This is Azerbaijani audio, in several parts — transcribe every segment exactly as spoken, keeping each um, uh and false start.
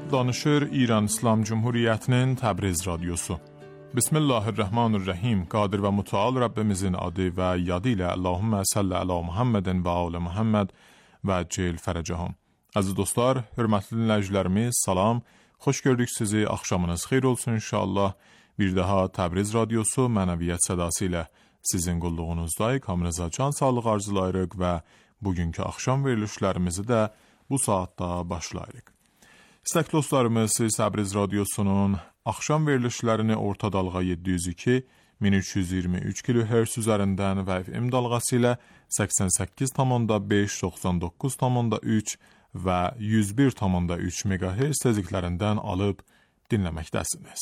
danışır İran İslam Cumhuriyyətinin Təbriz radiosu. Bismillahirrahmanirrahim. Qadir və mütəal Rəbbimizin adı və yadı ilə Allahümmə salli ala Muhammedin və alə Muhammed və cil fərəcəhəm. Əziz dostlar, hörmətli dinləyicilərimiz, salam. Xoş gördük sizi. Axşamınız xeyir olsun inşallah. Bir daha Təbriz radiosu mənəviyyət sədası ilə sizin qulluğunuzdayıq. Hamınıza can sağlığı arzulayırıq və bugünkü axşam verilişlərimizi də bu saatda başlayırıq. İstək dostlarımız, siz Təbriz radiosunun axşam verilişlərini orta dalğa yeddi yüz iki min üç yüz iyirmi üç kilohertz üzərindən və F M dalğası ilə səksən səkkiz tam beş, doxsan doqquz tam üç və yüz bir tam üç megahertz tezliklərindən alıb dinləməkdəsiniz.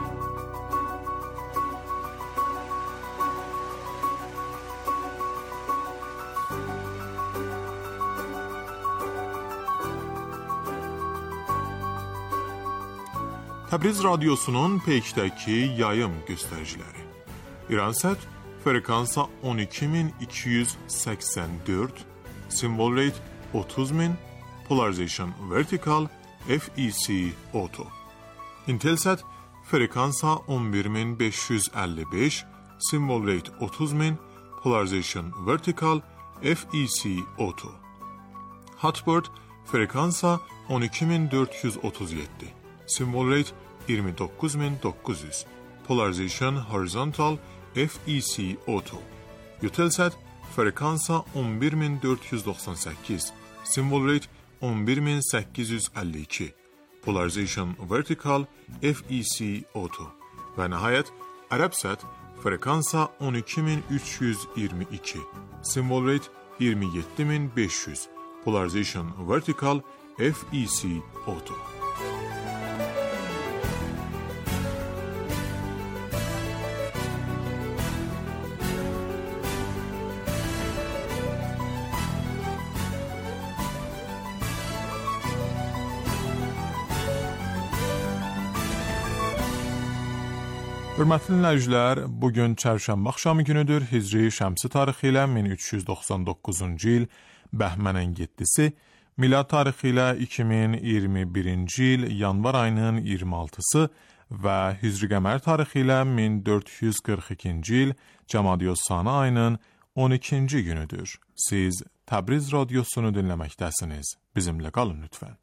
Təbriz radiosunun peykdəki yayım göstəriciləri. İransat frekansa on iki min iki yüz səksən dörd, symbol rate otuz min, polarization vertical, F E C auto. Intelsat frekansa on bir min beş yüz əlli beş, symbol rate otuz min, polarization vertical, F E C auto. Hotbird frekansa on iki min dörd yüz otuz yeddi, symbol rate iyirmi doqquz min doqquz yüz, polarization horizontal, F E C auto. Eutelsat frekansa on bir min dörd yüz doxsan səkkiz, symbol rate on bir min səkkiz yüz əlli iki, polarization vertical, F E C auto. Və nəhayət Arabsat frekansa on iki min üç yüz iyirmi iki, symbol rate iyirmi yeddi min beş yüz, polarization vertical, F E C auto. Hörmətli dinləyicilər, bugün çərşənbə axşamı günüdür. Hicri şəmsi tarixi ilə min üç yüz doxsan doqquzuncu il bəhmənin yeddisi, milad tarixi ilə iki min iyirmi birinci il yanvar ayının iyirmi altısı və hicri qəmər tarixi ilə min dörd yüz qırx ikinci il Cəmadiyyə-Sani ayının on ikinci günüdür. Siz Təbriz radiosunu dinləməkdəsiniz. Bizimlə qalın lütfən.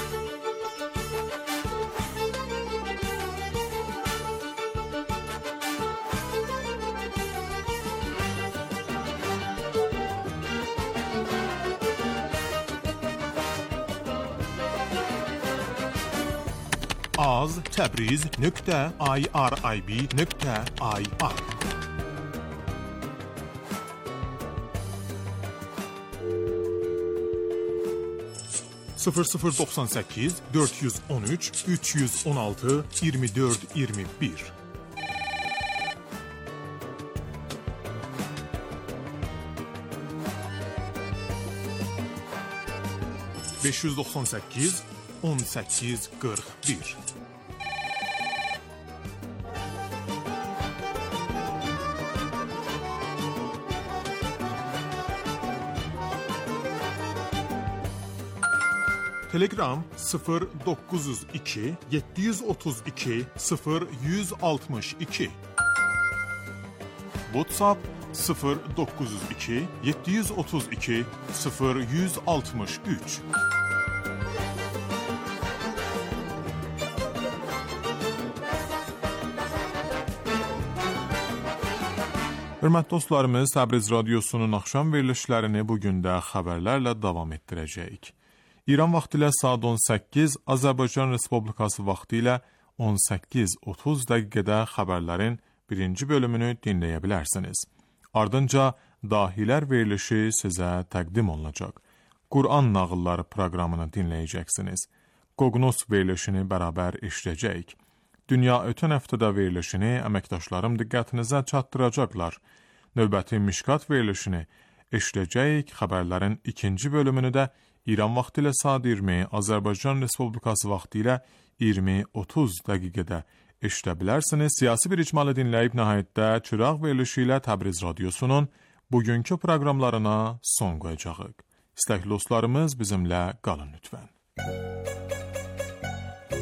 az təbriz nöqtə irib nöqtə ir sıfır sıfır doxsan səkkiz dörd yüz on üç üç yüz on altı iyirmi dörd iyirmi bir beş yüz doxsan səkkiz on səkkiz qırx bir Telegram sıfır doqquz yüz iki yeddi yüz otuz iki sıfır yüz altmış iki WhatsApp sıfır doqquz yüz iki yeddi yüz otuz iki sıfır yüz altmış üç Hörmətli dostlarımız, Təbriz radiosunun axşam verilişlərini bugün də xəbərlərlə davam etdirəcəyik. İran vaxtı ilə saat on səkkiz, Azərbaycan Respublikası vaxtı ilə on səkkiz otuz dəqiqədə xəbərlərin birinci bölümünü dinləyə bilərsiniz. Ardınca Dahilər verilişi sizə təqdim olunacaq. Quran nağılları proqramını dinləyəcəksiniz. Qoqnos verilişini bərabər eşidəcəyik. Dünya ötən həftədə verilişini əməkdaşlarım diqqətinizə çatdıracaqlar. Növbəti Mişkat verilişini eşidəcəyik. Xəbərlərin ikinci bölümünü də İran vaxtı ilə saat iyirmi, Azərbaycan Respublikası vaxtı ilə iyirmi otuz dəqiqədə eşidə bilərsiniz. Siyasi bir icmalı dinləyib nəhayətdə Çıraq verilişi ilə Təbriz radiosunun bugünkü proqramlarına son qoyacağıq. İstəkli dostlarımız bizimlə qalın lütfən.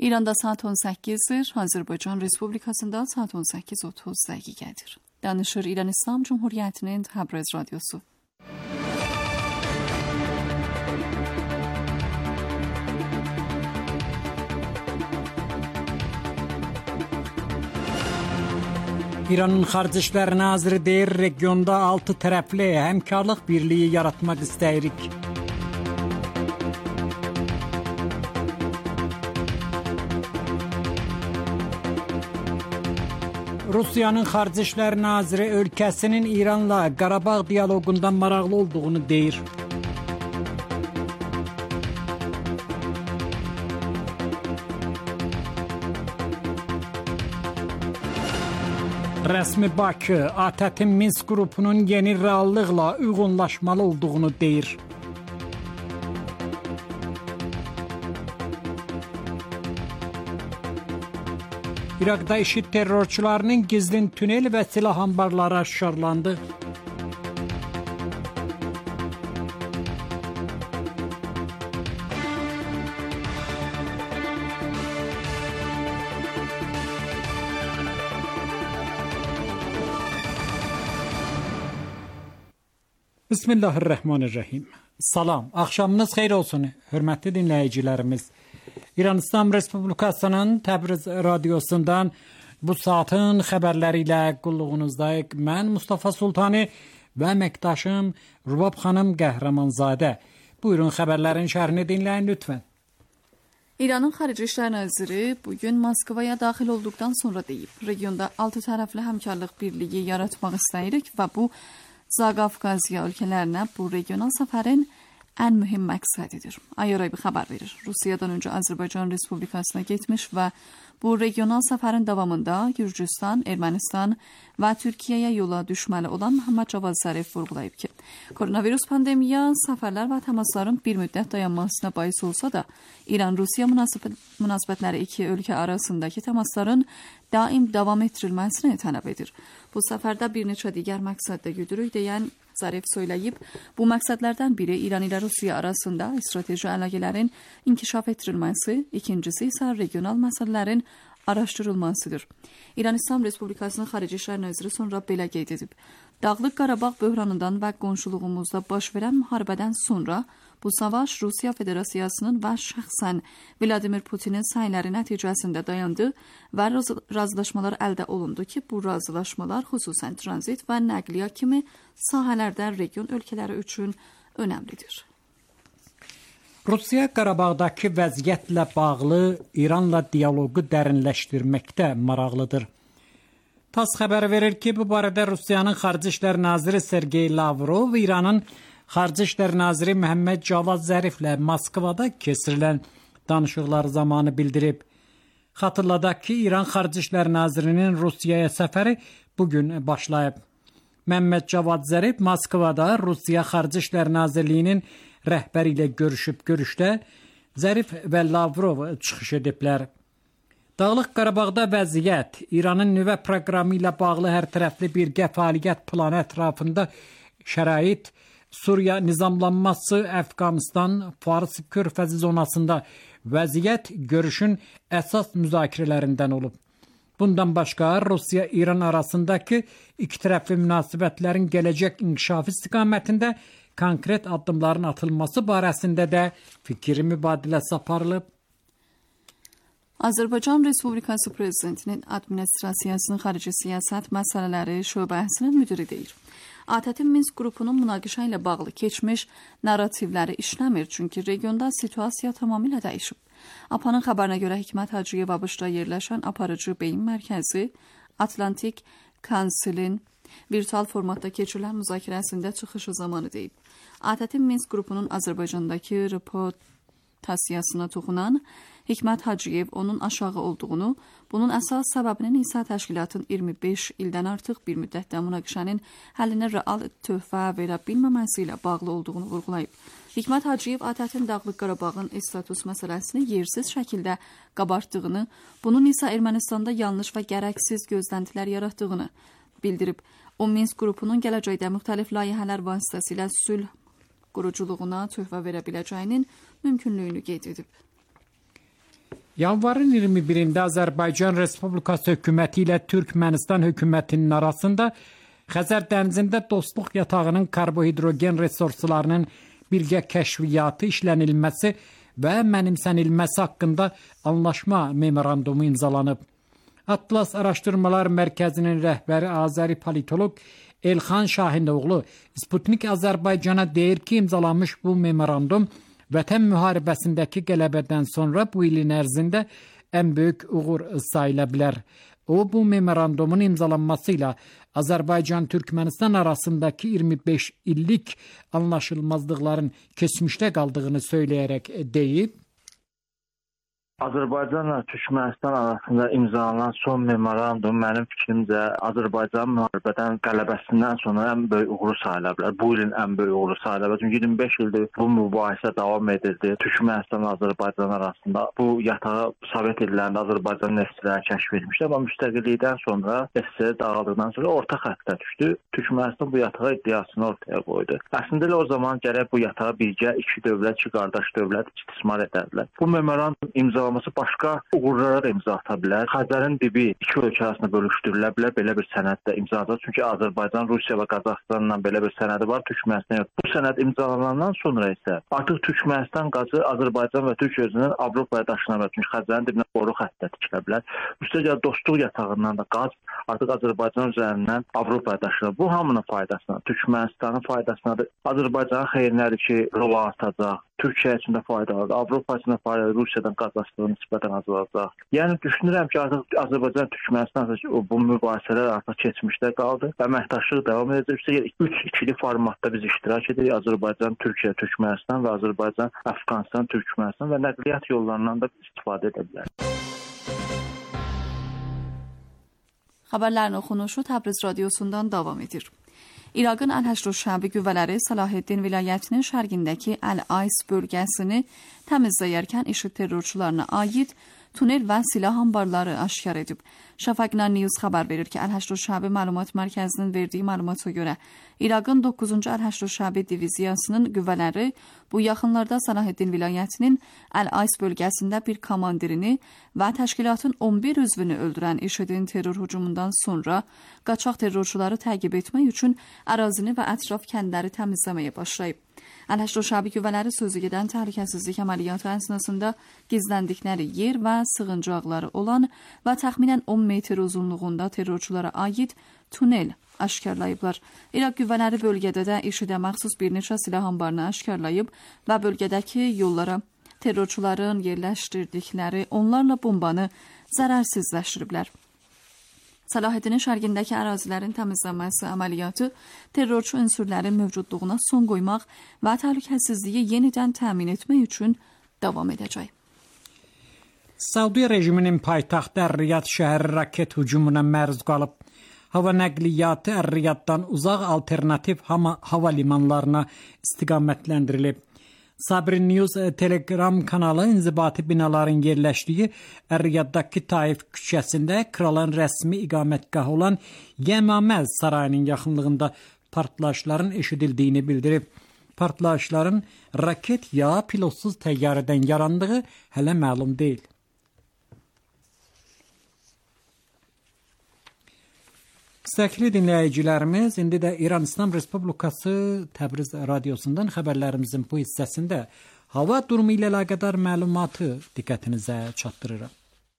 İranda saat on səkkizdir, Azərbaycan Respublikasında saat on səkkiz otuz dəqiqədir. Danışır İran İslam Cumhuriyyətinin Təbriz radiosu. İranın Xarici İşlər Naziri deyir, regionda altı tərəfli həmkarlıq birliyi yaratmaq istəyirik. Rusiyanın Xarici İşlər Naziri ölkəsinin İranla Qarabağ dialoqundan maraqlı olduğunu deyir. Rəsmi Bakı, ATƏT-in Minsk qrupunun yeni reallıqla uyğunlaşmalı olduğunu deyir. İraqda IŞİD terrorçularının gizlin tünel və silah anbarları aşkarlandı. Bismillahirrahmanirrahim. Salam, axşamınız xeyir olsun, hörmətli dinləyicilərimiz. İran İslam Respublikasının Təbriz radiosundan bu saatin xəbərləri ilə qulluğunuzdayıq. Mən Mustafa Sultani və əməkdaşım Rubab xanım Qəhrəmanzadə. Buyurun, xəbərlərin şərhini dinləyin lütfən. İranın Xarici İşlər Naziri bugün Moskvaya daxil olduqdan sonra deyib, regionda altı tərəfli həmkarlıq birliyi yaratmaq istəyirik və bu Zaqafqaziya ölkələrinə bu regional səfərin ən mühüm məqsədidir. Ayora bir xəbər verir. Rusiyadan öncə Azərbaycan Respublikasına getmiş və bu regional səfərin davamında Gürcüstan, Ermənistan və Türkiyəyə yola düşməli olan Məhəmməd Cavad Zərif vurğulayıb ki, koronavirus pandemiya səfərlər və təmasların bir müddət dayanmasına bais olsa da, İran-Rusiya münasibətləri iki ölkə arasındakı təmasların daim davam etdirilməsini tələb edir. Bu səfərdə bir neçə digər məqsəddə güdürük deyən Zarif söyləyib, bu məqsədlərdən biri İran ilə Rusiya arasında strateji əlaqələrin inkişaf etdirilməsi, ikincisi isə regional məsələlərin araşdırılmasıdır. İran İslam Respublikasının Xarici İşlər Naziri sonra belə qeyd edib. Dağlıq Qarabağ böhranından və qonşuluğumuzda baş verən müharibədən sonra bu savaş Rusiya Federasiyasının və şəxsən Vladimir Putinin səyləri nəticəsində dayandı və razılaşmalar əldə olundu ki, bu razılaşmalar xüsusən tranzit və nəqliyyat kimi sahələrdə region ölkələri üçün önəmlidir. Rusiya Qarabağdakı vəziyyətlə bağlı İranla dialoqu dərinləşdirməkdə maraqlıdır. TASS xəbər verir ki, bu barədə Rusiyanın Xarici İşlər Naziri Sergey Lavrov, İranın Xarici İşlər Naziri Məhəmməd Cavad Zəriflə Moskvada keçirilən danışıqlar zamanı bildirib. Xatırladaq ki, İran Xarici İşlər Nazirinin Rusiyaya səfəri bugün başlayıb. Məhəmməd Cavad Zərif Moskvada Rusiya Xarici İşlər Nazirliyinin rəhbəri ilə görüşüb. Görüşdə Zərif və Lavrov çıxış ediblər. Dağlıq Qarabağda vəziyyət, İranın nüvə proqramı ilə bağlı hər tərəfli birgə fəaliyyət planı ətrafında şərait, Suriya nizamlanması, Əfqanistan, Fars körfəzi zonasında vəziyyət görüşün əsas müzakirələrindən olub. Bundan başqa Rusiya-İran arasındakı iki tərəfli münasibətlərin gələcək inkişafı istiqamətində konkret addımların atılması barəsində də fikir mübadiləsi aparılıb. Azərbaycan Respublikası Prezidentinin Administrasiyasının Xarici Siyasət Məsələləri Şöbəsinin müdiri deyir. ATƏT-in Minsk qrupunun münaqişə ilə bağlı keçmiş narrativləri işləmir, çünki regionda situasiya tamamilə dəyişib. APA'nın xəbərinə görə Hikmət Hacıyev ABŞ-da yerləşən aparıcı beyin mərkəzi Atlantik Council-in virtual formatda keçirilən müzakirəsində çıxışı zamanı deyib. ATƏT-in Minsk qrupunun Azərbaycandakı reputasiyasına toxunan Hikmət Hacıyev onun aşağı olduğunu, bunun əsas səbəbinin isə təşkilatın iyirmi beş ildən artıq bir müddətdə münaqişənin həllinə real töhfə verə bilməməsi ilə bağlı olduğunu vurğulayıb. Hikmət Hacıyev ATƏT-in Dağlıq Qarabağın status məsələsini yersiz şəkildə qabartdığını, bunun isə Ermənistanda yanlış və gərəksiz gözləntilər yaratdığını bildirib. O, Minsk qrupunun gələcəkdə müxtəlif layihələr vasitəsilə sülh quruculuğuna töhfə verə biləcəyinin mümkünlüyünü qeyd edib. Yanvarın iyirmi birində Azərbaycan Respublikası hökuməti ilə Türkmənistan hökumətinin arasında Xəzər dənizində dostluq yatağının karbohidrogen resurslarının birgə kəşfiyyatı, işlənilməsi və mənimsənilməsi haqqında anlaşma memorandumu imzalanıb. Atlas Araşdırmalar Mərkəzinin rəhbəri Azəri politoloq Elxan Şahinoğlu Sputnik Azərbaycana deyir ki, imzalanmış bu memorandum Vətən müharibəsindəki qələbədən sonra bu ilin ərzində ən böyük uğur sayıla bilər. O, bu memorandumun imzalanması ilə Azərbaycan-Türkmənistan arasındakı iyirmi beş illik anlaşılmazlıqların keçmişdə qaldığını söyləyərək deyib. Azərbaycanla Türkmənistan arasında imzalanan son memorandum mənim fikrimcə Azərbaycan müharibədən qələbəsindən sonra ən böyük uğuru sayıla bilər. Bu ilin ən böyük uğuru sayıla bilər. Çünki iyirmi beş ildir bu mübahisə davam edirdi. Türkmənistan və Azərbaycan arasında bu yatağı Sovet illərində Azərbaycan neftçiləri kəşf etmişdi. Amma müstəqillikdən sonra S S R dağıldıqdan sonra orta xəttə düşdü. Türkmənistan bu yatağı iddiasını ortaya qoydu. Əslində elə o zaman gərək bu yatağı birgə iki dövlət, iki qardaş dövlət istismar edərdilər. Bu memorandum imzalanması başqa uğurlara da imza ata bilər. Xəzərin dibi iki ölkə arasında bölüşdürülə bilər. Belə bir sənəddə imzalanacaq. Çünki Azərbaycan, Rusiya və Qazaxıstanla belə bir sənədi var. Türkmənistan yox. Bu sənəd imzalanandan sonra isə artıq Türkmənistan qazı Azərbaycan və Türkiyə özünün Avropaya daşına bilər. Çünki Xəzərin dibinə boru xəttə tikilə bilər. Üstəgəl dostluq yatağından da qaz artıq Azərbaycan üzərindən Avropaya daşınır. Bu hamının faydasına, Türkmənistanın faydasınadır. Azərbaycanın xeyrinədir ki, rol artacaq. Türkiyə üçün də faydalıdır. Avropa üçün də faydalıdır. Rusiyadan qazlaşdığı nisbətən azalacaq. Yəni düşünürəm ki, artıq Azərbaycan Türkmənistan bu mübahisələr artıq keçmişdə qaldı. Əməkdaşlıq davam edəcək. üç ikili formatda biz iştirak edirik. Azərbaycan, Türkiyə, Türkmənistan və Azərbaycan, Əfqanistan, Türkmənistan və nəqliyyat yollarından da istifadə edə bilər. Xəbərlərin oxunuşu Təbriz radiosundan davam edir. İraqın Əl-Həşr şəbi qüvvələri Salaheddin vilayətinin şərqindəki Əl-Ays bölgəsini təmizləyərkən IŞİD terrorçularına aid tunel və silah anbarları aşkar edib. Şafaqna News xəbər verir ki, Əl-Həşr şəbi məlumat mərkəzinin verdiyi məlumata görə İraqın doqquzuncu Əl-Həşr şəbi diviziyasının qüvvələri bu yaxınlarda Salaheddin vilayətinin Əl-Ays bölgəsində bir komandirini və təşkilatın on bir üzvünü öldürən IŞİDin terror hücumundan sonra qaçaq terrorçuları təqib etmək üçün ərazini və ətraf kəndləri təmizləməyə başlayıb. Əl-Həşr şəbi qüvvələri sözü gedən təhlükəsizlik əməliyyatı əsnasında gizləndikləri yer və sığıncaqları olan və təxminən on metr uzunluğunda terrorçulara aid tunel aşkarlayıblar. İraq qüvvələri bölgədə də IŞİDə məxsus bir neçə silah anbarını aşkarlayıb və bölgədəki yollara terrorçuların yerləşdirdikləri onlarla bombanı zərərsizləşdiriblər. Salaheddinin şərqindəki ərazilərin təmizlənməsi əməliyyatı terrorçu ünsürlərin mövcudluğuna son qoymaq və təhlükəsizliyi yenidən təmin etmək üçün davam edəcək. Saudiya rejiminin paytaxtı Ər-Riyad şəhəri raket hücumuna məruz qalıb. Hava nəqliyyatı Ər-Riyaddan uzaq alternativ hava limanlarına istiqamətləndirilib. Sabri News Telegram kanalı inzibati binaların yerləşdiyi Ər-Riyaddakı Taif küçəsində kralın rəsmi iqamətgahı olan Yəmamə sarayının yaxınlığında partlayışların eşidildiyini bildirib. Partlayışların raket ya pilotsuz təyyarədən yarandığı hələ məlum deyil. Sevgili dinləyicilərimiz, indi də İran İslam Respublikası Təbriz radiosundan xəbərlərimizin bu hissəsində hava durumu ilə əlaqədar məlumatı diqqətinizə çatdırırıq.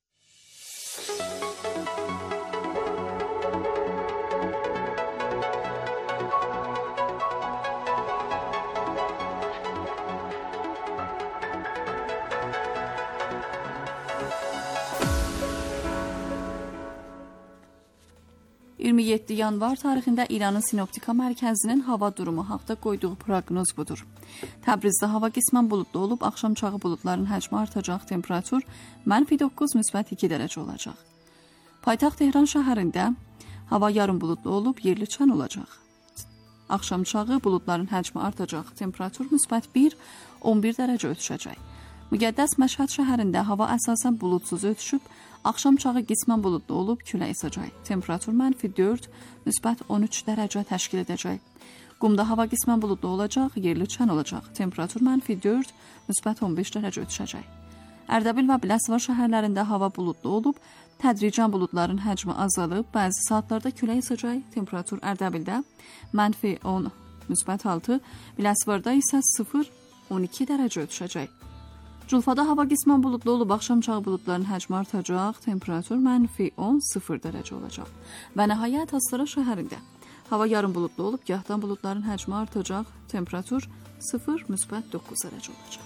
iyirmi yeddi yanvar tarixində İranın Sinoptika Mərkəzinin hava durumu haqda qoyduğu proqnoz budur. Təbrizdə hava qismən buludlu olub, axşam çağı buludların həcmi artacaq, temperatur mənfi doqquz müsbət iki dərəcə olacaq. Paytaxt Tehran şəhərində hava yarım buludlu olub, yerli çən olacaq. Axşam çağı buludların həcmi artacaq, temperatur müsbət bir on bir dərəcə ötüşəcək. Müqəddəs Məşhəd şəhərində hava əsasən buludsuz ötüşüb, axşam çağı qismən buludlu olub, külə əsəcək. Temperatur mənfi dörd, müsbət on üç dərəcə təşkil edəcək. Qumda hava qismən buludlu olacaq, yerli çən olacaq. Temperatur mənfi dörd, müsbət on beş dərəcə ötüşəcək. Ərdəbil və Biləsuvar şəhərlərində hava buludlu olub, tədricən buludların həcmi azalıb, bəzi saatlarda külək əsəcək. Temperatur Ərdəbildə mənfi on, müsbət altı, Biləsuvarda isə sıfır on iki dərəcə düşəcək. Culfada hava qismən buludlu olub, axşamçağı buludların həcmi artacaq, temperatur mənfi on, sıfır dərəcə olacaq. Və nəhayət Astara şəhərində hava yarım buludlu olub, gahdan buludların həcmi artacaq, temperatur sıfır, müsbət doqquz dərəcə olacaq.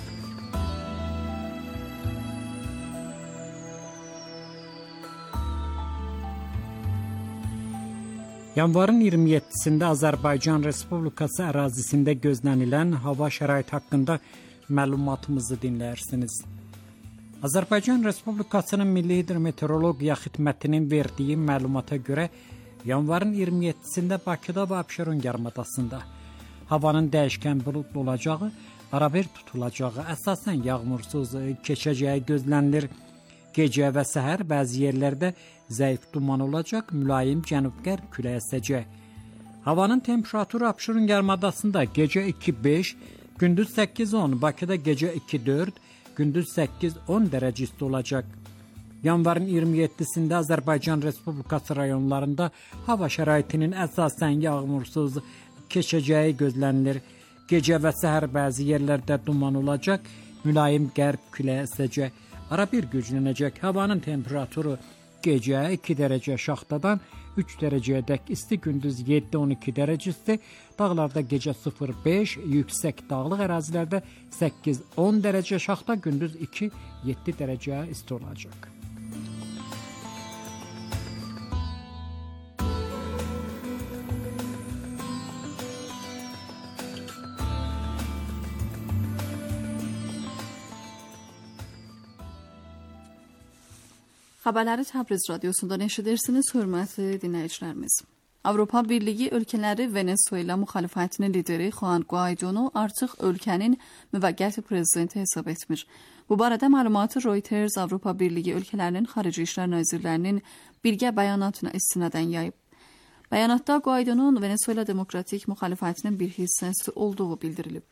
Yanvarın iyirmi yeddisində Azərbaycan Respublikası ərazisində gözlənilən hava şəraiti haqqında məlumatımızı dinləyirsiniz. Azərbaycan Respublikasının Milli Hidrometeorologiya Xidmətinin verdiyi məlumata görə yanvarın iyirmi yeddisində Bakıda və Abşeron yarımadasında havanın dəyişkən buludlu olacağı, arabir tutulacağı, əsasən yağmursuz keçəcəyi gözlənilir. Gecə və səhər bəzi yerlərdə zəif duman olacaq, mülayim cənub-qərb küləyi əsəcək. Havanın temperaturu Abşeron yarımadasında gecə iki beş, gündüz səkkiz on, Bakıda gecə iki dörd, gündüz səkkiz on dərəcə isti olacaq. Yanvarın iyirmi yeddisində Azərbaycan Respublikası rayonlarında hava şəraitinin əsasən yağmursuz keçəcəyi gözlənilir. Gecə və səhər bəzi yerlərdə duman olacaq, mülayim qərb küləyi əsəcək. Arabir güclənəcək. Havanın temperaturu gecə iki dərəcə şaxtadan üç dərəcəyədək isti, gündüz yeddi on iki dərəcə isti, dağlarda gecə sıfır beş, yüksək dağlıq ərazilərdə səkkiz on dərəcə şaxta, gündüz iki yeddi dərəcə isti olacaq. Xəbərləri Təbriz radiosundan eşidirsiniz, hörmətli dinləyicilərimiz. Avropa Birliyi ölkələri Venezuela müxalifətinin lideri Juan Guaidonu artıq ölkənin müvəqqəti prezidenti hesab etmir. Bu barədə məlumatı Reuters Avropa Birliyi ölkələrinin xarici işlər nazirlərinin birgə bəyanatına istinadən yayıb. Bəyanatda Guaidonun Venezuela demokratik müxalifətinin bir hissəsi olduğu bildirilib.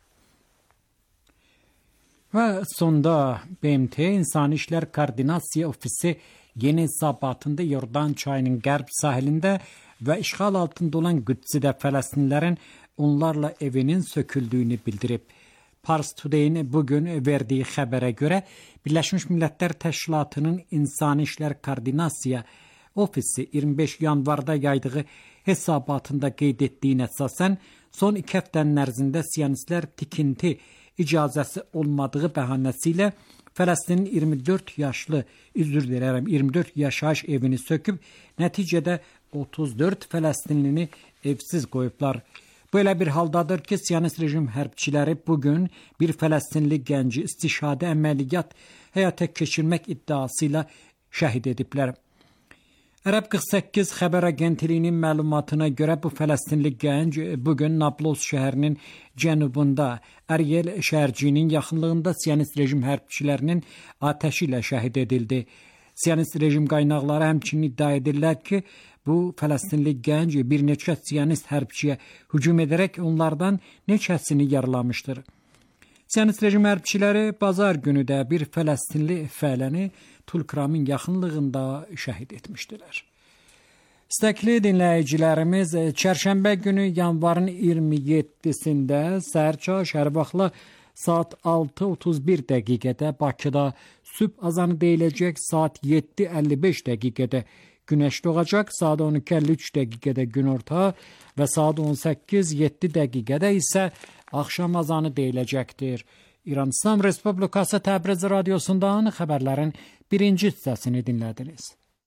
Və sonda B M T İnsani İşlər Koordinasiya Ofisi yeni hesabatında Yordan çayının qərb sahilində və işğal altında olan Qüdsədə Fələstinlilərin onlarla evinin söküldüyünü bildirib. Pars Today-in bugün verdiyi xəbərə görə Birləşmiş Millətlər Təşkilatının İnsani İşlər Koordinasiya Ofisi iyirmi beş yanvarda yaydığı hesabatında qeyd etdiyinə əsasən son iki həftənin ərzində siyonistlər tikinti icazəsi olmadığı bəhanəsi ilə Fələstinin iyirmi dörd yaşlı, üzr deyirəm, iyirmi dörd yaşayış evini söküb, nəticədə otuz dörd Fələstinlini evsiz qoyublar. Bu elə bir haldadır ki, siyonist rejim hərbçiləri bugün bir Fələstinli gənci istişadə əməliyyat həyata keçirmək iddiası ilə şəhid ediblər. Ərəb qırx səkkiz xəbər agentliyinin məlumatına görə bu Fələstinli gənc bugün Nablus şəhərinin cənubunda Əryel şəhərciyinin yaxınlığında siyonist rejim hərbçilərinin atəşi ilə şəhid edildi. Siyonist rejim qaynaqları həmçinin iddia edirlər ki, bu Fələstinli gənc bir neçə siyonist hərbçiyə hücum edərək onlardan neçəsini yaralamışdır. Siyonist rejim hərbçiləri bazar günü də bir Fələstinli fəaləni Tulkramın yaxınlığında şəhid etmişdilər. İstəkli dinləyicilərimiz, çərşənbə günü yanvarın iyirmi yeddisində səhərçağı şəhər vaxtı saat altı otuz bir dəqiqədə Bakıda sübh azanı deyiləcək, saat yeddi əlli beş dəqiqədə günəş doğacaq, saat on iki əlli üç dəqiqədə günorta və saat on səkkiz yeddi dəqiqədə isə axşam azanı deyiləcəkdir. İran İslam Respublikası Təbriz radiosundan xəbərlərin birinci hissəsini dinlədiniz.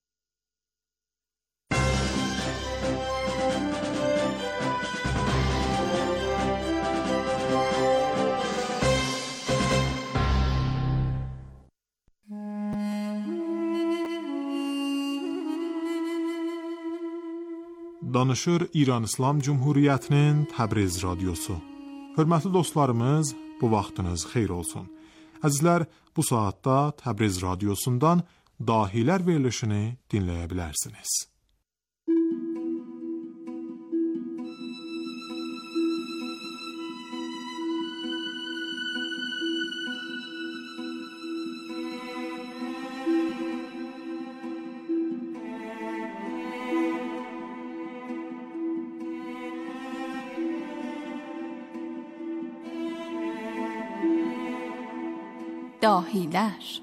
Danışır İran İslam Cumhuriyyətinin Təbriz radiosu. Hörmətli dostlarımız, bu vaxtınız xeyir olsun. Əzizlər, bu saatda Təbriz radiosundan Dahilər verilişini dinləyə bilərsiniz. dahiler.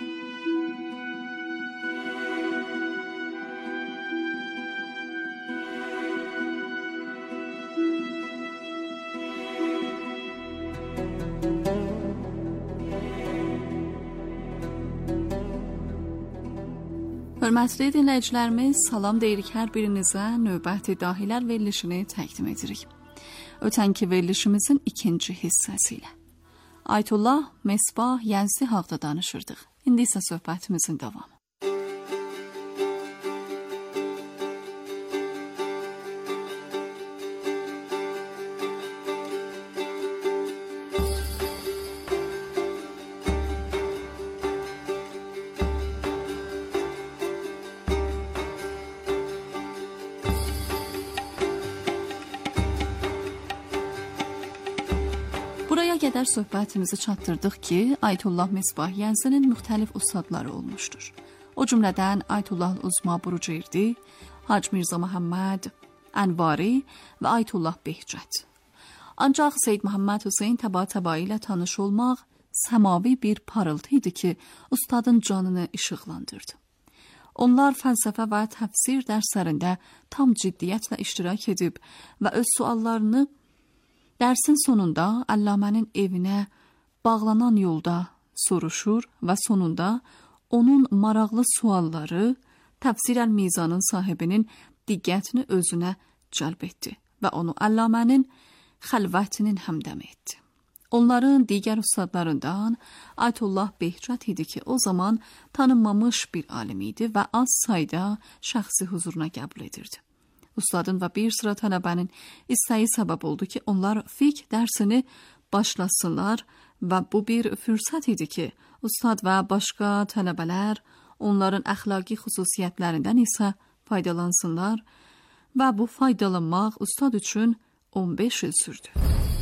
Hörmətli dinləyicilərimiz, salam deyirik hər birinizə, növbəti dahilər verilişini təqdim edirik. Ötənki verilişimizin ikinci hissəsi ilə Ayətullah Mesbah Yəzdi haqda danışırdıq. İndi isə söhbətimizin davamı. Buraya qədər söhbətimizi çatdırdıq ki, Ayətullah Mesbah Yəzdinin müxtəlif ustadları olmuşdur. O cümlədən Ayətullah Uzma Burucerdi, Hacı Mirzə Məhəmməd Ənvari və Ayətullah Behcət. Ancaq Seyyid Məhəmməd Hüseyn təba-təbai ilə tanış olmaq səmavi bir parıltı idi ki, ustadın canını işıqlandırdı. Onlar fəlsəfə və təfsir dərslərində tam ciddiyyətlə iştirak edib və öz suallarını dərsin sonunda Əllamənin evinə bağlanan yolda soruşur və sonunda onun maraqlı sualları Təfsir əl-Mizanın sahibinin diqqətini özünə cəlb etdi və onu Əllamənin xəlvətinin həmdəmi etdi. Onların digər ustadlarından Ayətullah Behcət idi ki, o zaman tanınmamış bir alim idi və az sayda şəxsi huzuruna qəbul edirdi. Ustadın və bir sıra tələbənin istəyi səbəb oldu ki, onlar fiqh dərsini başlasınlar və bu bir fürsət idi ki, ustad və başqa tələbələr onların əxlaqi xüsusiyyətlərindən isə faydalansınlar və bu faydalanmaq ustad üçün on beş il sürdü.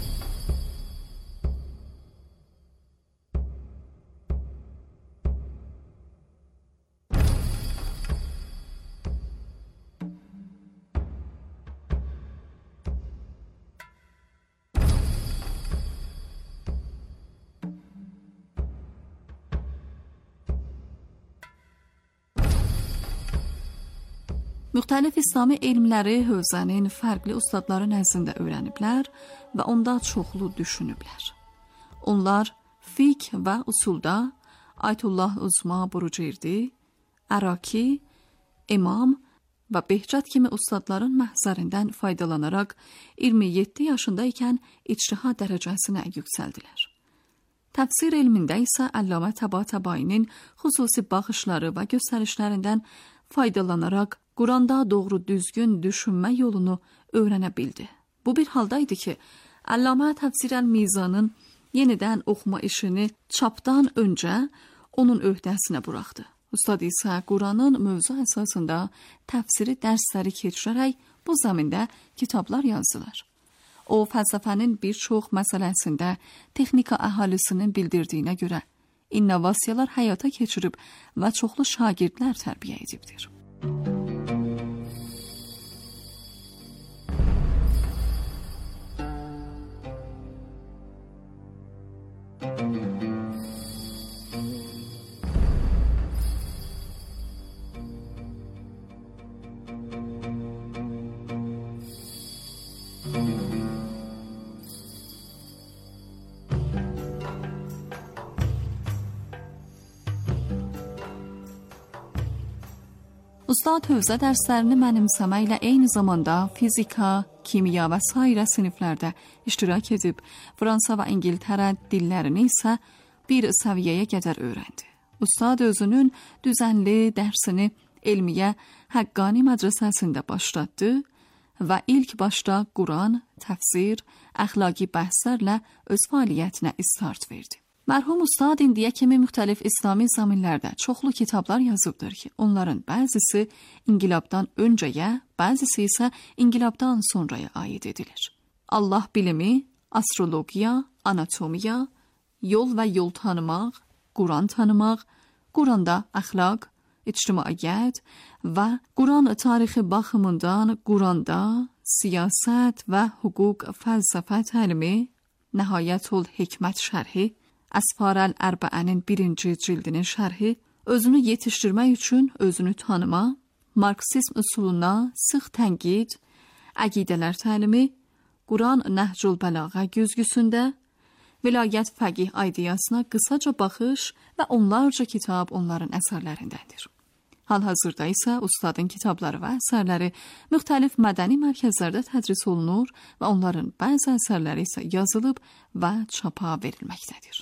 Müxtəlif İslami elmləri hövzənin fərqli ustadları nəzdində öyrəniblər və onda çoxlu düşünüblər. Onlar fiqh və usulda Ayətullah Uzma Burucerdi, Əraki, İmam və Behcət kimi ustadların məhzərindən faydalanaraq iyirmi yeddi yaşında ikən ictihad dərəcəsinə yüksəldilər. Təfsir elmində isə Əllamə Təba-Təbainin xüsusi baxışları və göstərişlərindən faydalanaraq Quranda doğru düzgün düşünmə yolunu öyrənə bildi. Bu bir halda idi ki, Əllamə Təfsir əl-Mizanın yenidən oxuma işini çapdan öncə onun öhdəsinə buraxdı. Ustad isə Quranın mövzu əsasında təfsiri dərsləri keçirərək bu zəmində kitablar yazdılar. O, fəlsəfənin bir çox məsələsində texnika əhalisinin bildirdiyinə görə innovasiyalar həyata keçirib və çoxlu şagirdlər tərbiyə edibdir. Ustad hövzə dərslərini mənimsəməklə eyni zamanda fizika, kimya və sairə siniflərdə iştirak edib, Fransa və İngiltərə dillərini isə bir səviyyəyə qədər öyrəndi. Ustad özünün düzənli dərsini elmiyə Həqqani mədrəsəsində başlatdı və ilk başda Quran, təfsir, əxlaqi bəhslərlə öz fəaliyyətinə istart verdi. Mərhum ustad indiyə kimi müxtəlif İslami zaminlərdə çoxlu kitablar yazıbdır ki, onların bəzisi inqilabdan öncəyə, bəzisi isə inqilabdan sonraya aid edilir. Allah bilimi, astrologiya, anatomiya, yol və yol tanımaq, Quran tanımaq, Quranda əxlaq, ictimaiyyət və Quran tarixi baxımından Quranda siyasət və hüquq fəlsəfə təlimi, Nəhayətül Hikmət şərhi, Əsfarəl Ərbəənin birinci cildinin şərhi özünü yetişdirmək üçün özünü tanıma, Marksizm üsuluna sıx tənqid, əqidələr təlimi, Quran Nəhcül Bəlağə güzgüsündə, vilayət fəqih aidiyasına qısaca baxış və onlarca kitab onların əsərlərindəndir. Hal-hazırda isə ustadın kitabları və əsərləri müxtəlif mədəni mərkəzlərdə tədris olunur və onların bəzi əsərləri isə yazılıb və çapa verilməkdədir.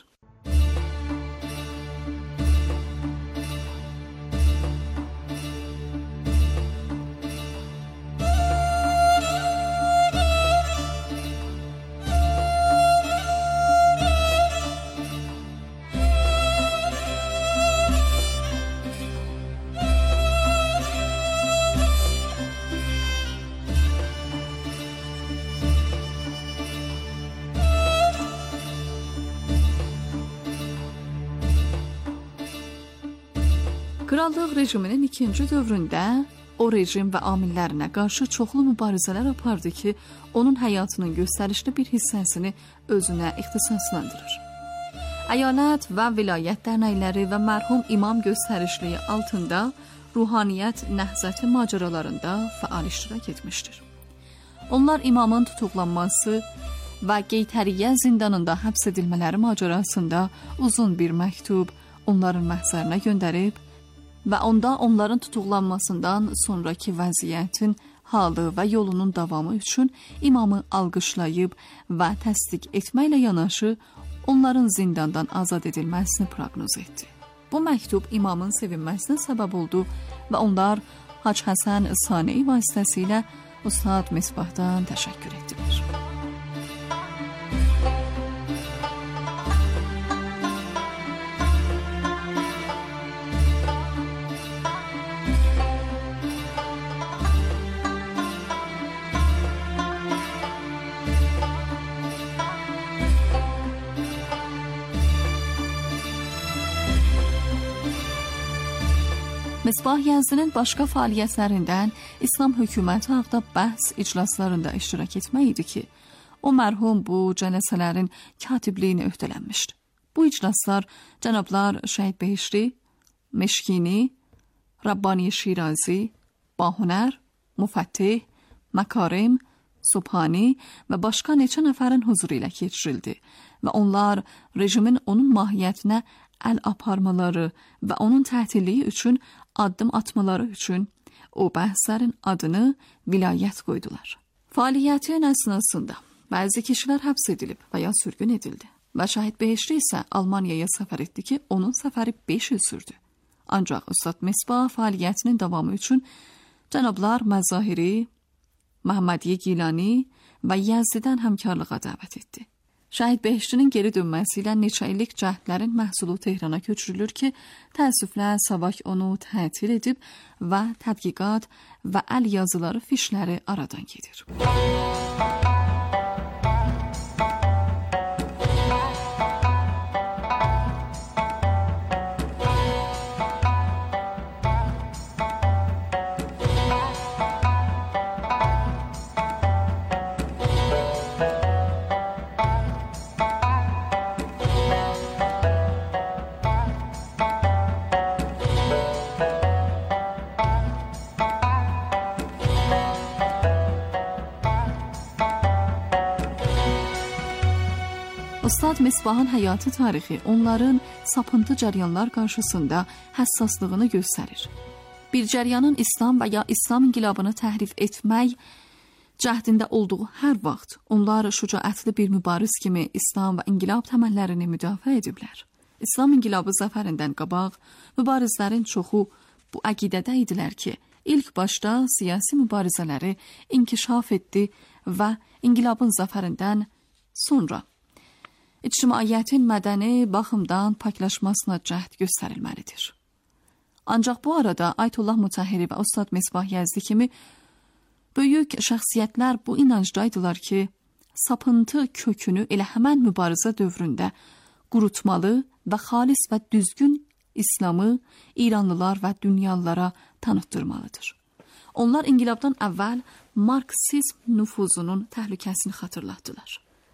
Krallıq rejiminin ikinci dövründə o rejim və amillərinə qarşı çoxlu mübarizələr apardı ki, onun həyatının göstərişli bir hissəsini özünə ixtisaslandırır. Əyalət və vilayət dərnəkləri və mərhum imam göstərişliyi altında ruhaniyyət nəhzəti macəralarında fəal iştirak etmişdir. Onlar imamın tutuqlanması və Qeytəriyyə zindanında həbs edilmələri macərasında uzun bir məktub onların məhzərinə göndərib və onda onların tutuqlanmasından sonraki vəziyyətin halı və yolunun davamı üçün imamı alqışlayıb və təsdiq etməklə yanaşı onların zindandan azad edilməsini proqnoz etdi. Bu məktub imamın sevinməsinə səbəb oldu və onlar Hacı Həsən Sani vasitəsilə Ustad Misbahdan təşəkkür etdilər. Misbah Yəzdinin başqa fəaliyyətlərindən İslam hökuməti haqda bəhs iclaslarında iştirak etmək idi ki, o mərhum bu cəlsələrin katibliyini öhdələnmişdi. Bu iclaslar cənablar Şəhid Behişti, Meşkini, Rabbani Şirazi, Bahunər, Müfəttih, Məkarim, Subhani və başqa neçə nəfərin huzuru ilə keçirildi və onlar rejimin onun mahiyyətinə əl aparmaları və onun tətilliyi üçün addım atmaları üçün o bəhslərin adını vilayət qoydular. Fəaliyyətin əsnasında bəzi kişilər həbs edilib və ya sürgün edildi və Şəhid Behişti isə Almaniyaya səfər etdi ki, onun səfəri beş il sürdü. Ancaq Ustad Misbah fəaliyyətinin davamı üçün cənablar Məzahiri, Məhəmmədiyyə Gilani və Yəzdidən həmkarlığa dəvət etdi. Şəhid Behiştinin geri dönməsi ilə neçə illik cəhdlərin məhsulu Tehrana köçürülür ki, təəssüflə Savak onu tətil edib və tədqiqat və əl yazıları fişləri aradan gedir. Ustad Misbahın həyatı tarixi onların sapıntı cəryanlar qarşısında həssaslığını göstərir. Bir cəryanın İslam və ya İslam inqilabını təhrif etmək cəhdində olduğu hər vaxt onlar şücaətli bir mübariz kimi İslam və inqilab təməllərini müdafiə ediblər. İslam inqilabı zəfərindən qabaq mübarizlərin çoxu bu əqidədə idilər ki, ilk başda siyasi mübarizələri inkişaf etdi və inqilabın zəfərindən sonra ictimaiyyətin mədəni baxımdan paklaşmasına cəhd göstərilməlidir. Ancaq bu arada Ayətullah Mütəhhiri və Ustad Misbah Yəzdi kimi böyük şəxsiyyətlər bu inancdaydılar ki, sapıntı kökünü elə həmən mübarizə dövründə qurutmalı və xalis və düzgün İslamı İranlılar və dünyalılara tanıtdırmalıdır. Onlar inqilabdan əvvəl Marksizm nüfuzunun təhlükəsini xatırlatdılar.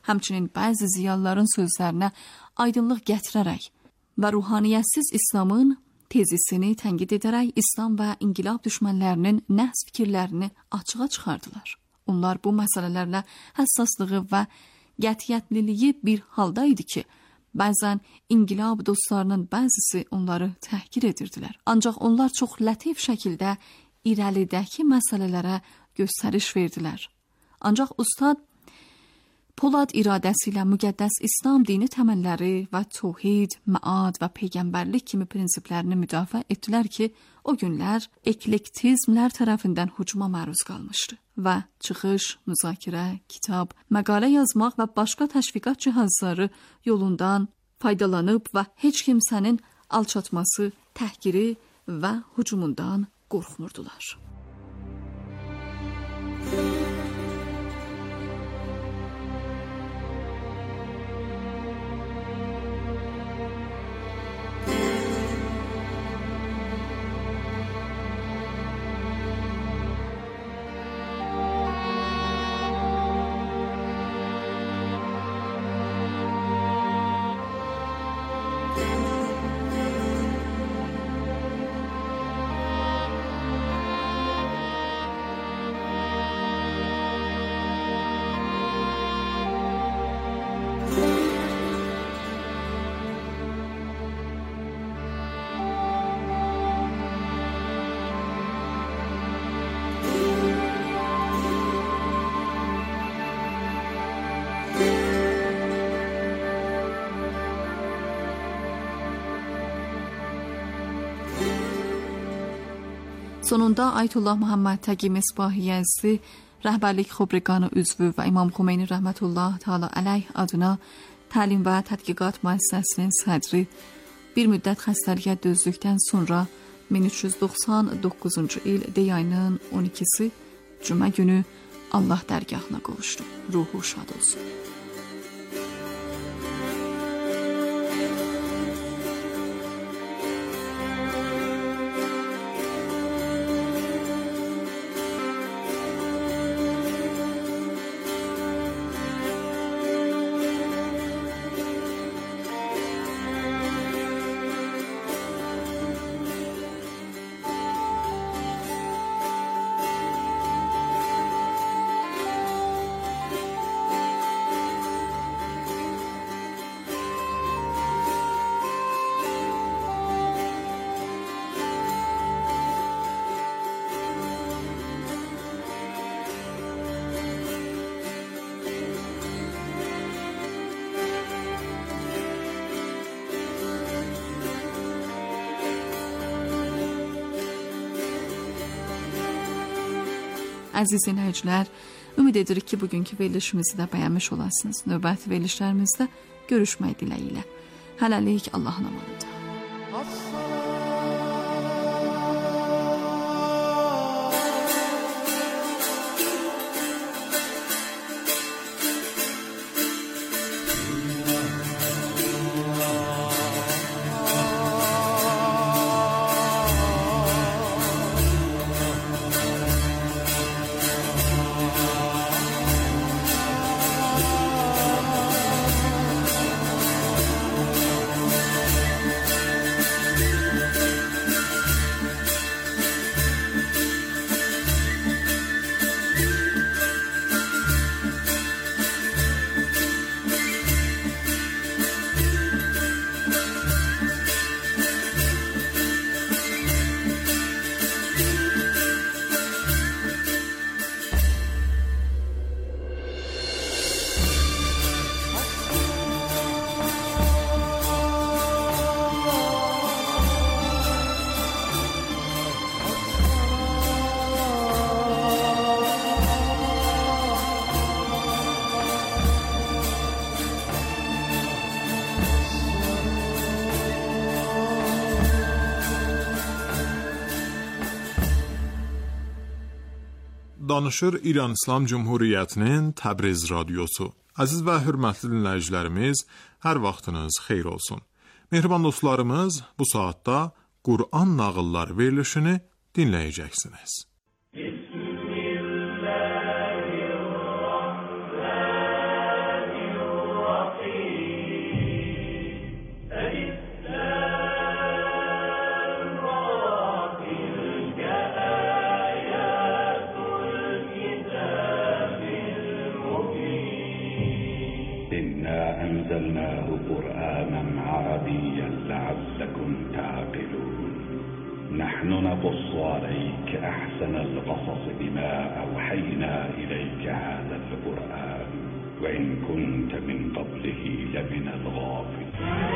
Həmçinin bəzi ziyalıların sözlərinə aydınlıq gətirərək və ruhaniyyətsiz İslamın tezisini tənqid edərək İslam və inqilab düşmənlərinin nəhs fikirlərini açığa çıxardılar. Onlar bu məsələlərlə həssaslığı və qətiyyətliliyi bir halda idi ki, bəzən inqilab dostlarının bəzisi onları təhqir edirdilər. Ancaq onlar çox lətif şəkildə irəlidəki məsələlərə göstəriş verdilər. Ancaq ustad Polad iradəsi ilə müqəddəs İslam dini təməlləri və tövhid, məad və peyğəmbərlik kimi prinsiplərini müdafiə etdilər ki, o günlər eklektizmlər tərəfindən hücuma məruz qalmışdı və çıxış, müzakirə, kitab, məqalə yazmaq və başqa təşviqat cihazları yolundan faydalanıb və heç kimsənin alçatması, təhqiri və hücumundan qorxmurdular. Sonunda Ayətullah Muhammed Təqi Misbahi Yezdi, rəhbərlik xubreqanı üzvü və İmam Xomeyni rəhmətullah təala əleyh adına təlim və tədqiqat müəssisəsinin sədri bir müddət xəstəliyə dözdükdən sonra min üç yüz doxsan doqquzuncu il dey ayının on ikisi cümə günü Allah dərgahına qovuşdu. Ruhu şad olsun. Əziz dinləyicilər, ümid edirik ki, bugünkü verilişimizi də bəyənmiş olasınız. Növbəti verilişlərimizdə görüşmək diləyilə. Hələlik Allahın amanında. Danışır İran İslam Cumhuriyyətinin Təbriz radiosu. Əziz və hörmətli dinləyicilərimiz, hər vaxtınız xeyir olsun. Mehriban dostlarımız, bu saatda Qur'an nağıllar verilişini dinləyəcəksiniz. Bismillahirrahmanirrahim. تعقلون نحن نقص عليك أحسن القصص بما أوحينا إليك هذا القرآن وإن كنت من قبله لمن الغافلين.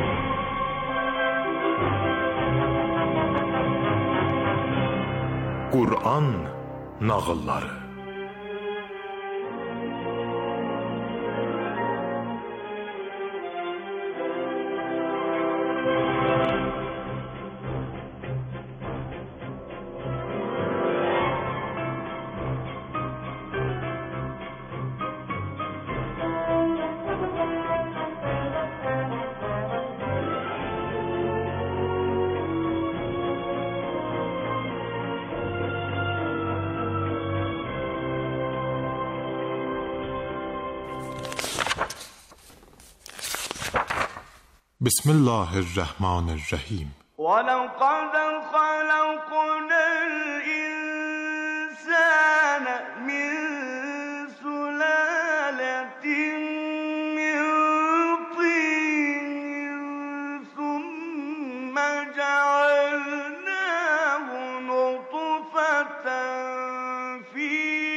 Qur'an nağılları. بسم الله الرحمن الرحیم. ولقد خلقنا الإنسان من سلالة من طين ثم جعلناه نطفة في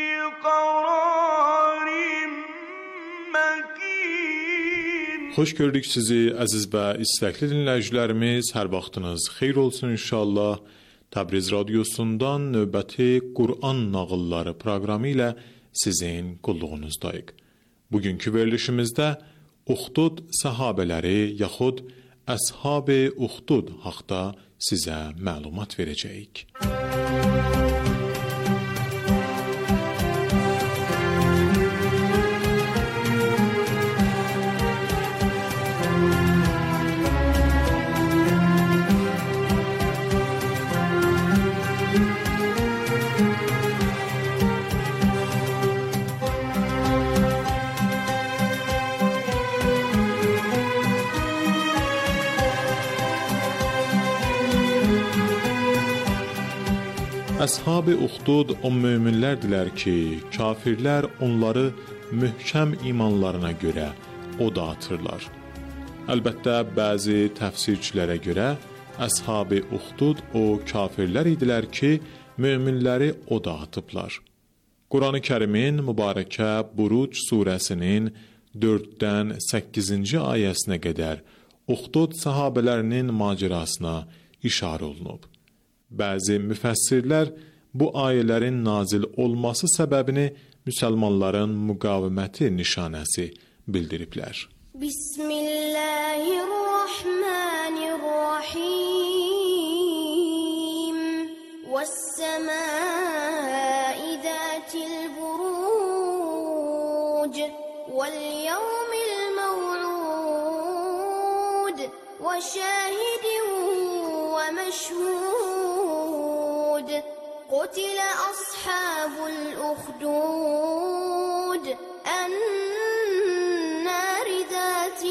قرار مكين. Xoş gördük sizi əziz və istəkli dinləyicilərimiz. Hər vaxtınız xeyir olsun inşallah. Təbriz radiosundan növbəti Qur'an nağılları proqramı ilə sizin qulluğunuzdayıq. Bugünkü verilişimizdə Uxdud səhabələri yaxud Əshab-ı Uxdud haqda sizə məlumat verəcəyik. Əshab-ı Uxdud o möminlərdilər ki, kafirlər onları möhkəm imanlarına görə oda atırlar. Əlbəttə, bəzi təfsirçilərə görə Əshab-ı Uxdud o kafirlər idilər ki, möminləri oda atıblar. Quran-ı Kərimin mübarəkə Buruc surəsinin dörddən səkkizinci ayəsinə qədər Uxdud səhabələrinin macərasına işarə olunub. Bəzi müfəssirlər bu ayələrin nazil olması səbəbini müsəlmanların müqaviməti nişanəsi bildiriblər. Bismillahirrahmanirrahim. Vəs-səmai zətil buruc vəl-yevmil məv'ud və şahidin və məşhud. قتل أصحاب الأخدود النار ذات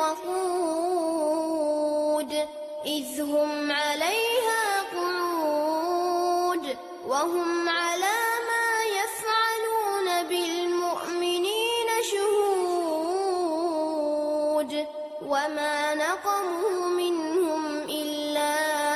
الوقود إذ هم عليها قعود وهم على ما يفعلون بالمؤمنين شهود وما نقموا منهم إلا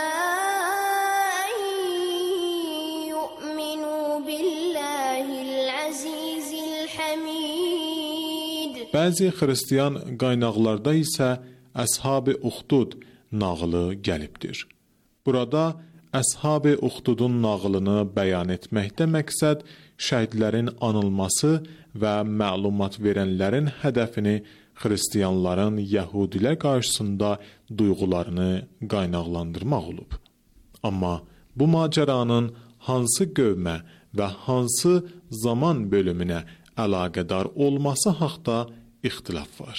Bəzi xristiyan qaynaqlarda isə Əshab-ı Uxdud nağılı gəlibdir. Burada Əshab-ı Uxdudun nağılını bəyan etməkdə məqsəd şəhidlərin anılması və məlumat verənlərin hədəfini xristiyanların yəhudilər qarşısında duyğularını qaynaqlandırmaq olub. Amma bu macəranın hansı qövmə və hansı zaman bölümünə əlaqədar olması haqda ixtilaf var.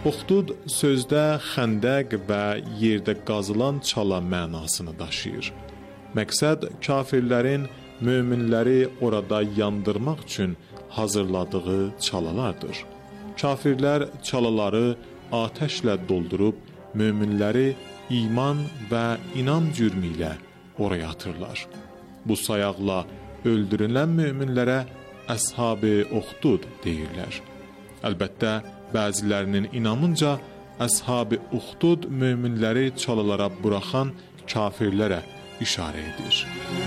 Uxdud sözdə xəndəq və yerdə qazılan çala mənasını daşıyır. Məqsəd kafirlərin möminləri orada yandırmaq üçün hazırladığı çalalardır. Kafirlər çalaları atəşlə doldurub möminləri iman və inam cürmü ilə oraya atırlar. Bu sayaqla öldürülən möminlərə Əshab-ı Uxdud deyirlər. Əlbəttə, bəzilərinin inamınca Əshab-ı Uxdud möminləri çalalara buraxan kafirlərə işarə edir.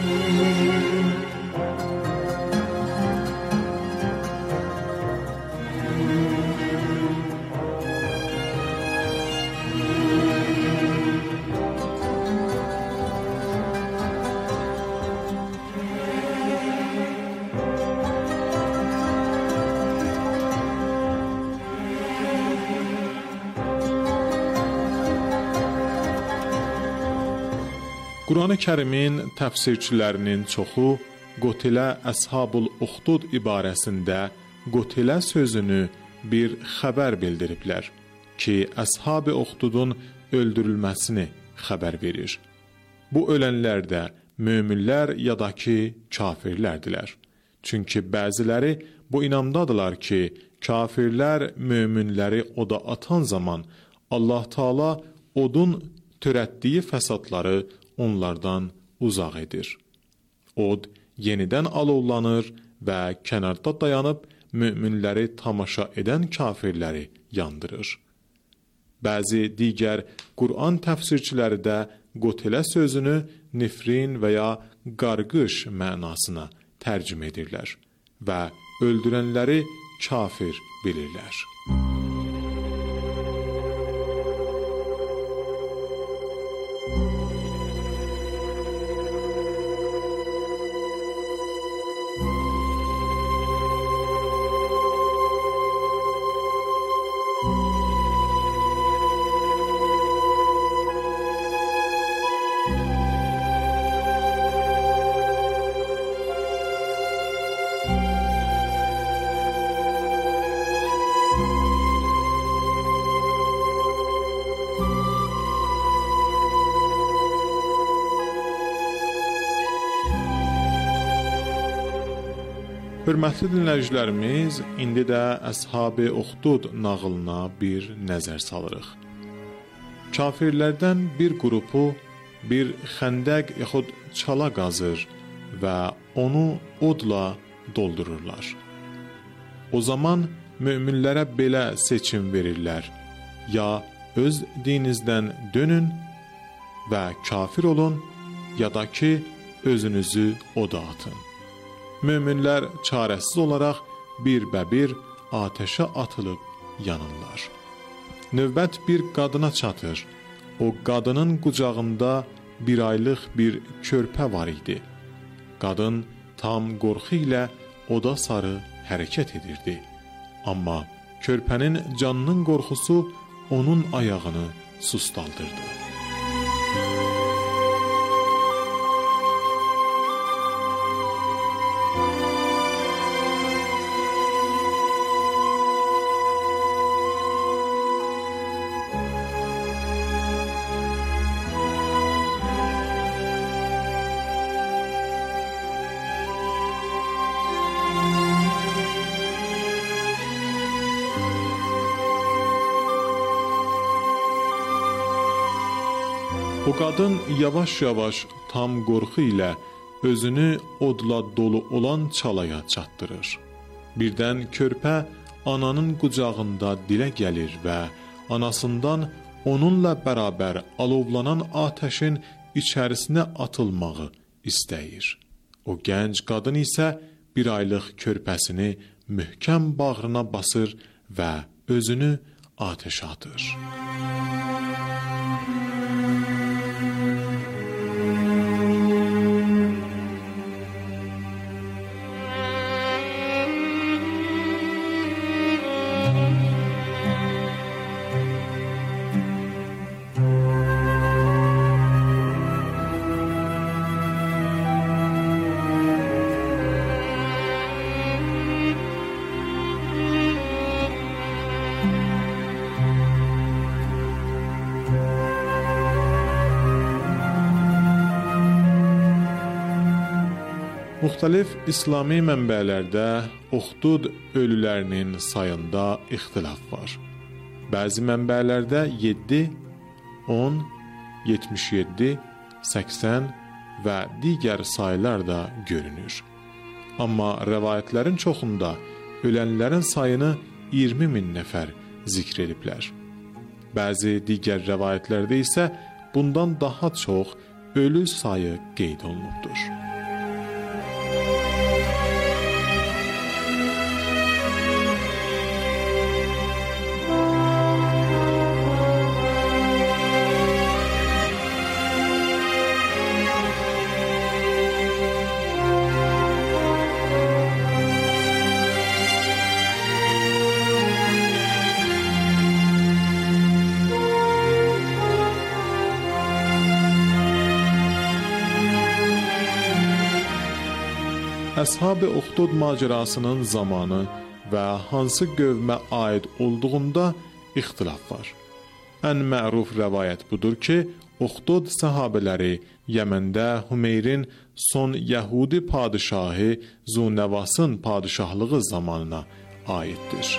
Qurani Kərimin təfsirçilərinin çoxu Qotilə Əshab-ul Uxdud ibarəsində Qotilə sözünü bir xəbər bildiriblər ki, Əshab-ı Uxdudun öldürülməsini xəbər verir. Bu ölənlər də möminlər ya da ki, kafirlərdilər. Çünki bəziləri bu inamdadılar ki, kafirlər möminləri oda atan zaman Allah Taala odun törətdiyi fəsadları onlardan uzaq edir. Od yenidən alovlanır və kənarda dayanıb möminləri tamaşa edən kafirləri yandırır. Bəzi digər Quran təfsirçiləri də Qotilə sözünü nifrin və ya qarqış mənasına tərcümə edirlər və öldürənləri kafir bilirlər. Hörmətli dinləyicilərimiz, indi də Əshab-ı Uxdud nağılına bir nəzər salırıq. Kafirlərdən bir qrupu bir xəndəq yaxud çala qazır və onu odla doldururlar. O zaman möminlərə belə seçim verirlər: ya öz dininizdən dönün və kafir olun, ya da ki, özünüzü oda atın. Möminlər çarəsiz olaraq bir-bə-bir atəşə atılıb yanırlar. Növbət bir qadına çatır. O qadının qucağında bir aylıq bir körpə var idi. Qadın tam qorxu ilə oda sarı hərəkət edirdi. Amma körpənin canının qorxusu onun ayağını sustaldırdı. O qadın yavaş-yavaş tam qorxu ilə özünü odla dolu olan çalaya çatdırır. Birdən körpə ananın qucağında dilə gəlir və anasından onunla bərabər alovlanan atəşin içərisinə atılmağı istəyir. O gənc qadın isə bir aylıq körpəsini möhkəm bağrına basır və özünü atəşə atır. Müxtəlif İslami mənbələrdə Uxdud ölülərinin sayında ixtilaf var. Bəzi mənbələrdə yeddi, on, yetmiş yeddi, səksən və digər saylar da görünür. Amma rəvayətlərin çoxunda ölənlərin sayını iyirmi min nəfər zikr ediblər. Bəzi digər rəvayətlərdə isə bundan daha çox ölü sayı qeyd olunubdur. Əshab-ı Uxdud macərasının zamanı və hansı qövmə aid olduğunda ixtilaf var. Ən məruf rəvayət budur ki, Uxdud səhabələri Yəməndə Hümeyrin son Yəhudi padişahı Zunəvasın padişahlığı zamanına aiddir.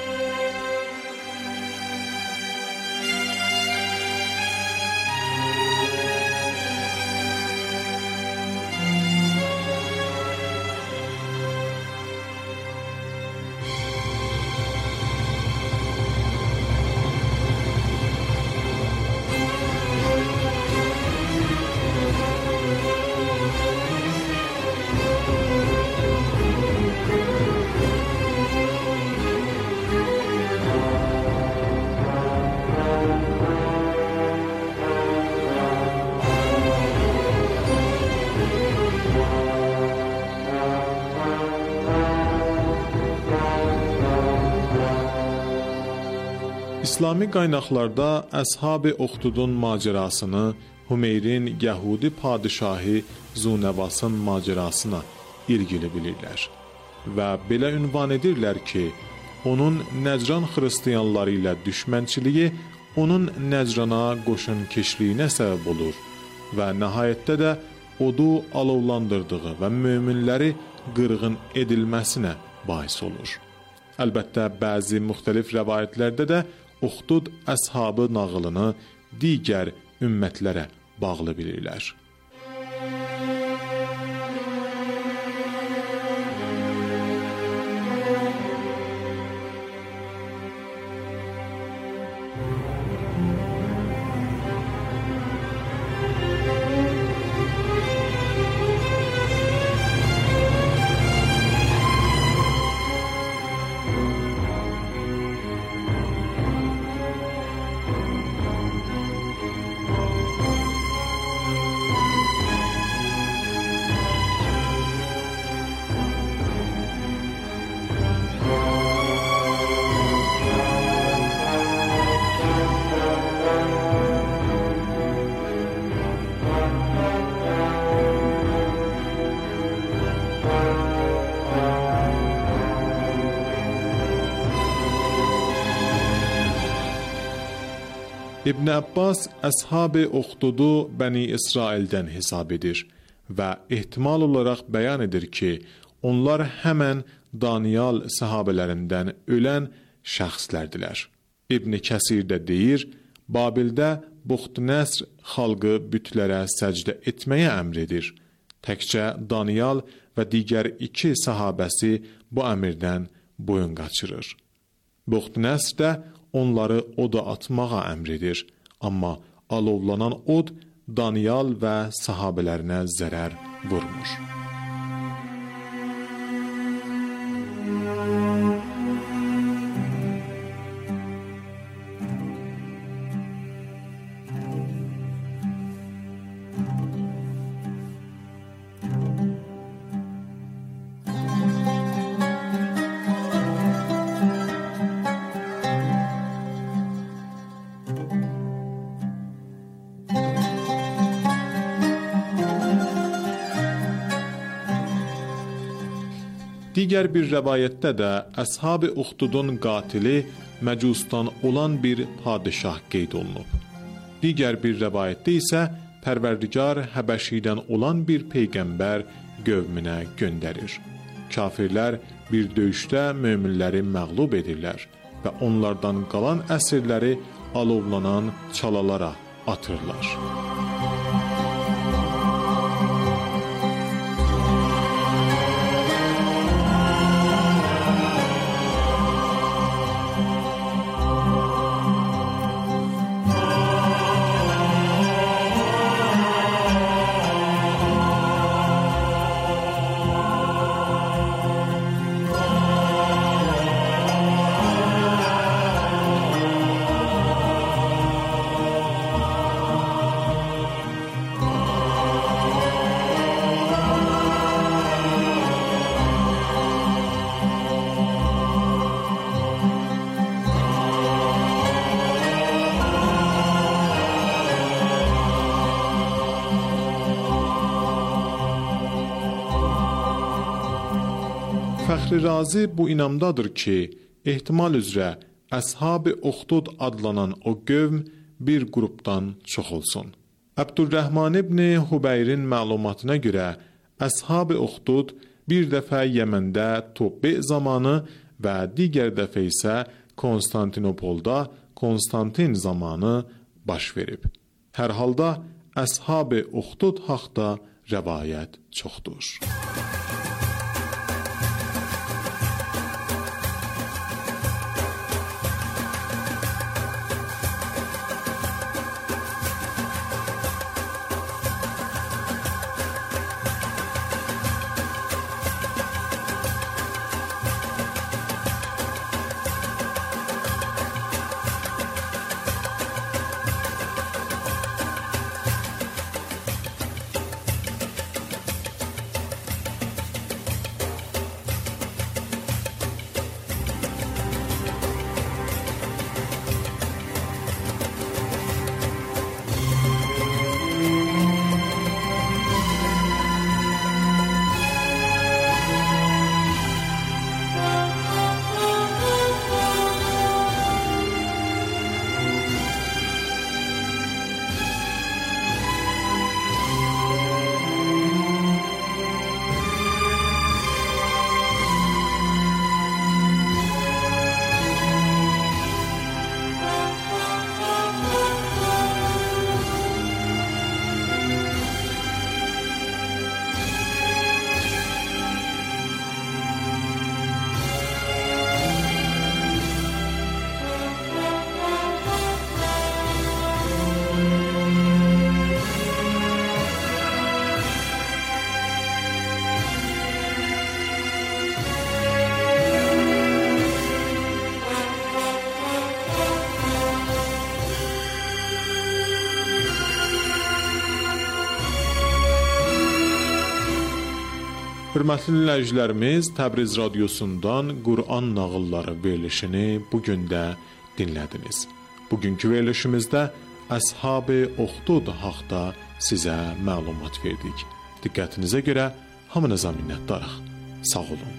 İslami qaynaqlarda Əshab-ı Uxdudun macərasını Hümeyrin Yəhudi padişahı Zunəvasın macərasına ilgili bilirlər və belə ünvan edirlər ki, onun Nəcran xristiyanları ilə düşmənçiliyi onun Nəcrana qoşun keçliyinə səbəb olur və nəhayətdə də odu alovlandırdığı və möminləri qırğın edilməsinə bais olur. Əlbəttə, bəzi müxtəlif rəvayətlərdə də Uxdud əshabı nağılını digər ümmətlərə bağlı bilirlər. İbn Abbas Əshab-ı Uxdudu Bəni İsraildən hesab edir və ehtimal olaraq bəyan edir ki, onlar həmən Daniyal səhabələrindən ölən şəxslərdilər. İbn Kəsir də deyir, Babildə Buxtnəsr xalqı bütlərə səcdə etməyə əmr edir. Təkcə Daniyal və digər iki səhabəsi bu əmrdən boyun qaçırır. Buxtnəsr də onları oda atmağa əmr edir, amma alovlanan od Daniyal və səhabələrinə zərər vurmur. Digər bir rəvayətdə də Əshab-ı Uxdudun qatili Məcusdan olan bir padişah qeyd olunub. Digər bir rəvayətdə isə Pərverdigar Həbəşidən olan bir peyğəmbər qövmünə göndərir. Kafirlər bir döyüşdə möminləri məğlub edirlər və onlardan qalan əsirləri alovlanan çalalara atırlar. Fəxri Razi bu inamdadır ki, ehtimal üzrə Əshab-ı Uxdud adlanan o qövm bir qrupdan çox olsun. Əbdülrəhman ibn Hubeyrin məlumatına görə Əshab-ı Uxdud bir dəfə Yəməndə Tubbi zamanı və digər dəfə isə Konstantinopolda Konstantin zamanı baş verib. Hər halda Əshab-ı Uxdud haqda rəvayət çoxdur. Hörmətli dinləyicilərimiz, Təbriz radiosundan Quran nağılları verilişini bugün də dinlədiniz. Bugünkü verilişimizdə Əshab-ı Uxdud haqda sizə məlumat verdik. Diqqətinizə görə hamınıza minnətdarıq. Sağ olun.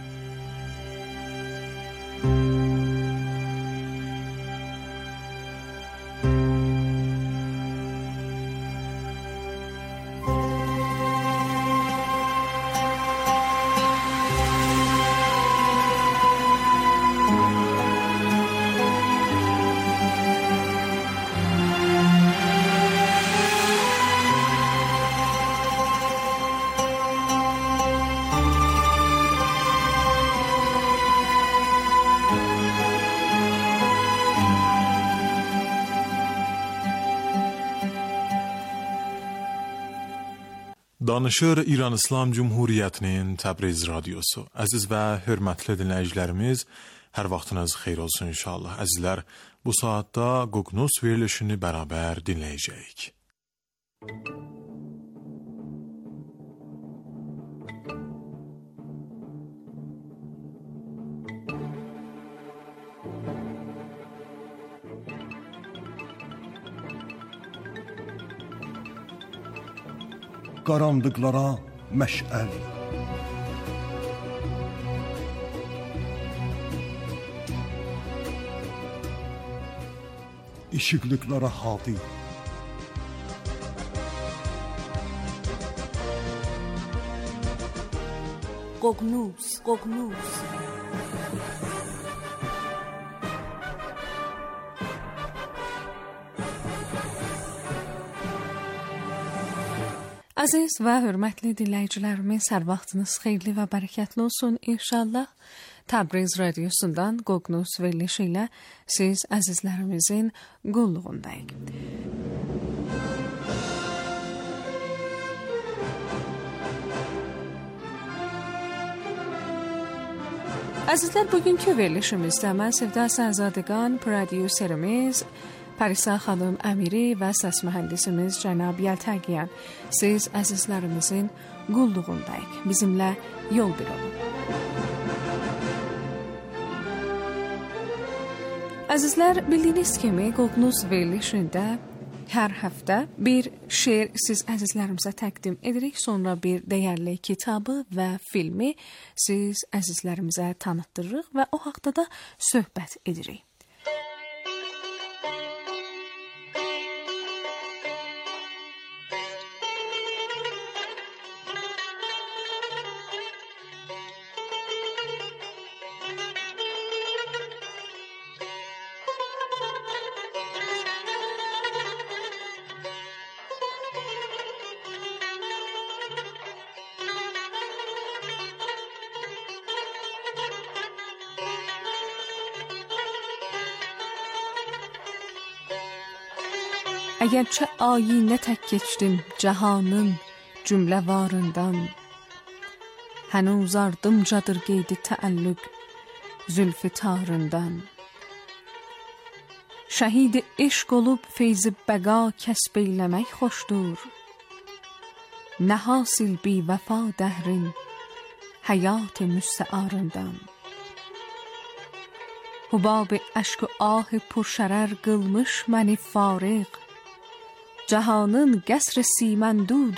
Danışır İran İslam Cumhuriyyətinin Təbriz radiosu. Əziz və hörmətli dinləyicilərimiz, hər vaxtınız xeyir olsun inşallah. Əzizlər, bu saatda Qoqnus verilişini bərabər dinləyəcəyik. Qaranlıqlara məşəl, işıqlıqlara hadi, ققنوس ققنوس Əziz və hörmətli dinləyicilərimiz, hər vaxtınız xeyirli və bərəkətli olsun inşallah. Təbriz radiosundan Qoqnus verilişi ilə siz əzizlərimizin qulluğundayıq. Əzizlər, bugünkü verilişimizdə mən Sevda Sənzadəgan, prodüserimiz Parisa xanım Əmiri və səs mühəndisimiz cənab Yəltəqiyan, siz əzizlərimizin qulluğundayıq. Bizimlə yol bir olun. Əzizlər, bildiyiniz kimi Qoqnus verilişində hər həftə bir şeir siz əzizlərimizə təqdim edirik. Sonra bir dəyərli kitabı və filmi siz əzizlərimizə tanıtdırırıq və o haqda da söhbət edirik. Əgərçə ayinə tək keçdim cahanın cümlə varından, hənuz ardımcadır qeydi təəllüq zülfü tarından. Şəhid eşq olub feyzi bəqa kəsb eyləmək xoşdur, nə hasil bi vəfa dəhrin həyat müstəarından. Hubab əşq و آه پرشرر qılmış məni fariq, cahanın qəsr-i siməndud